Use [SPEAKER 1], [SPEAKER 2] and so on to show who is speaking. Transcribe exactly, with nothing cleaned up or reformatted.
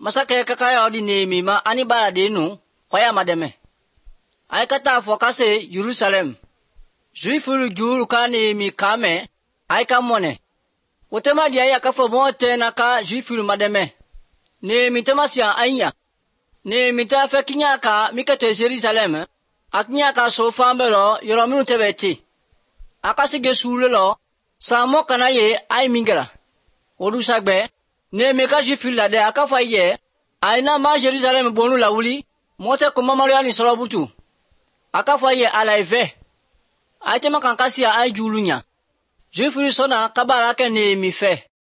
[SPEAKER 1] masake kakaya di Nehemi ma ani bara denu kwaya mademe. Ay kata fokase Jerusalem. Juifuru juru ka Nehemi kame ay kamone. Wotema dia ya kafo mote na ka juifuru mademe. Nehemi temasiya anya. Nehemi ta fekinya ka mikato Jerusalem. Aknya ka sofambelo yoromu tebeti. Akasi gesulelo samo kanaye ay mingela. Odusagbe Nehemi ka juifuru la de akafa ye ayna ma Jerusalem bonu la wuli mote ko mamaria ni sorobutu. Akafa ye alaive. Aitema kankasi ya ay julunya. Juifuru sona kabara ke Nehemi fe.